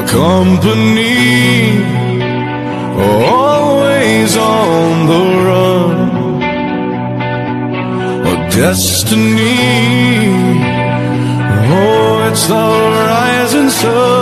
company, always on the run. A destiny, oh, it's the rising sun.